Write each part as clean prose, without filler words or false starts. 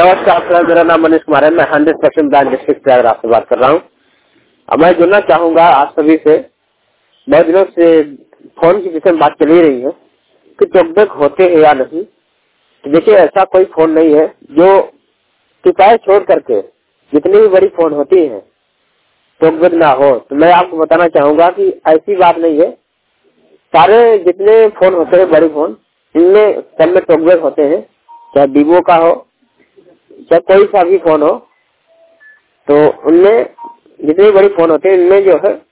नमस्कार सर, मेरा नाम मनीष कुमार है। मैं 100% ब्रांच डिस्ट्रिक्ट प्रयागराज से बात कर रहा हूँ। अब मैं जुड़ना चाहूंगा आप सभी से। बहुत दिनों से फोन की विषय में बात चल ही रही है कि टॉकबैक होते हैं या नहीं। तो देखिए, ऐसा कोई फोन नहीं है जो किफायत छोड़ करके जितनी भी बड़ी फोन होती है टॉकबैक ना हो। तो मैं आपको बताना चाहूंगा कि ऐसी बात नहीं है। सारे जितने फोन होते हैं बड़े फोन, इनमें सब में टॉकबैक होते हैं, चाहे वीवो का हो चाहे कोई सा भी फोन हो। तो उनमें जितनी बड़ी फोन होते हैं इनमें जो है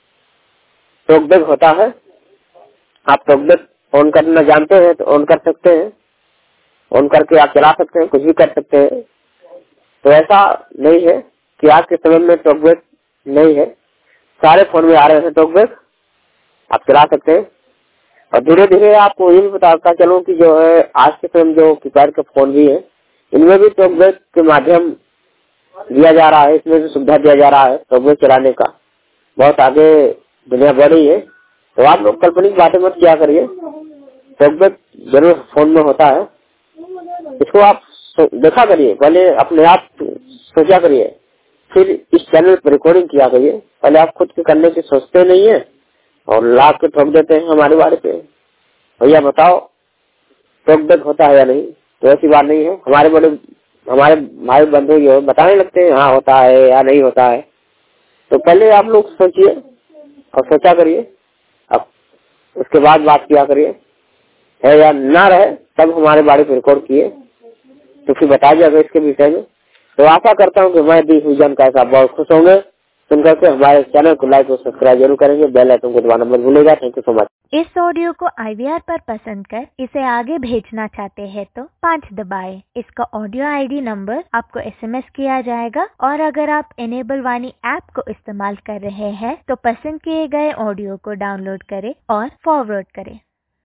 टॉकबैक होता है। आप टॉकबैक ऑन करना जानते हैं तो ऑन कर सकते हैं, ऑन करके आप चला सकते हैं, कुछ भी कर सकते हैं। तो ऐसा नहीं है कि आज के समय में टॉकबैक नहीं है। सारे फोन में आ रहे हैं टॉकबैक, आप चला सकते हैं। और धीरे धीरे आपको ये भी बताता चलूं कि जो है आज के समय में जो कीपैड के फोन भी है इनमें भी टॉकबैक के माध्यम दिया जा रहा है, इसमें भी सुविधा दिया जा रहा है टॉकबैक चलाने का। बहुत आगे दुनिया बढ़ रही है। तो आप लोग काल्पनिक बातें मत किया करिए, टॉकबैक जरूर फोन में होता है। इसको आप देखा करिए, पहले अपने आप सोचा करिए, फिर इस चैनल पर रिकॉर्डिंग किया करिए। पहले आप खुद के करने की सोचते नहीं है और लाभ के ठोक देते हैं हमारे बारे पे। भैया बताओ टॉकबैक होता है या नहीं? तो ऐसी बात नहीं है। हमारे भाई बंधु जो बताने लगते हैं हाँ होता है या नहीं होता है। तो पहले आप लोग सोचिए और सोचा करिए, अब उसके बाद बात किया करिए। है या ना रहे तब हमारे बारे में रिकॉर्ड किए तो फिर बता दिया इसके विषय में। तो आशा करता हूँ कि मैं दी हुई जानकारी आप बहुत खुश होंगे। सुनकर के हमारे चैनल को लाइक और सब्सक्राइब जरूर करेंगे। बेल आइकन को दबाना मत भूलिएगा। Thank you so much. इस ऑडियो को IVR पर पसंद कर इसे आगे भेजना चाहते हैं तो 5 दबाएं। इसका ऑडियो ID नंबर आपको SMS किया जाएगा। और अगर आप इनेबल वाणी ऐप को इस्तेमाल कर रहे हैं तो पसंद किए गए ऑडियो को डाउनलोड करें और फॉरवर्ड करें।